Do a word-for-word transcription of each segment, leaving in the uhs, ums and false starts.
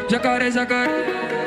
Jacaré, jacaré,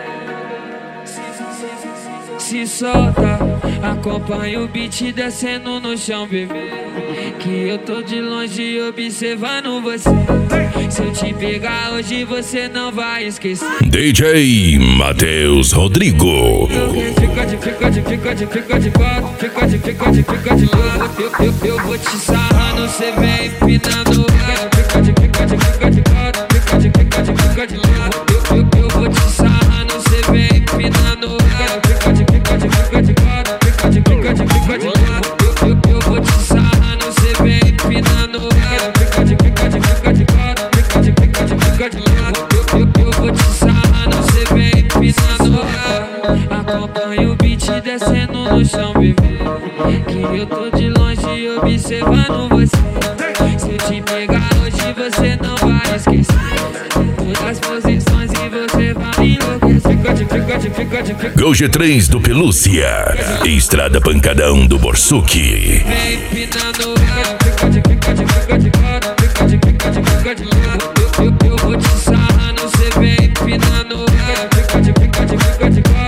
se solta, acompanha o beat descendo no chão, bebê. Que eu tô de longe observando você. Se eu te pegar hoje você não vai esquecer. D J Matheus Rodrigo. Fica de, fica de, fica de, fica de quatro, fica de, fica de, fica de lado. Eu, eu, eu vou te sarrando, cê vem empinando. Fica de, fica de, fica de quatro, fica de, fica de, fica de lado. Eu, eu, eu vou te sarrando, cê vem empinando. Fica de, fica de, fica de quatro, fica de, fica de, fica de lado. Eu, eu, eu vou te sarrando, cê vem empinando. Fica de, fica de, fica de quatro, fica de, fica de, fica de lado. Eu, eu, eu vou te sarrando, cê vem empinando. Acompanha o beat descendo no chão, bebê. Que eu tô de longe observando você. Se eu te pegar hoje você não vai esquecer. Todas as posições e você vai enlouquecer. Fica de, fica de, fica de, fica de. Gol G três do Pelúcia. Estrada Pancadão do Borsuki. Vem empinando. Fica de, fica de, fica de quatro, fica de, fica de, fica de lado. Eu, eu, eu vou te sarrando, cê vem empinando. Fica de, fica de, fica de, fica de quatro.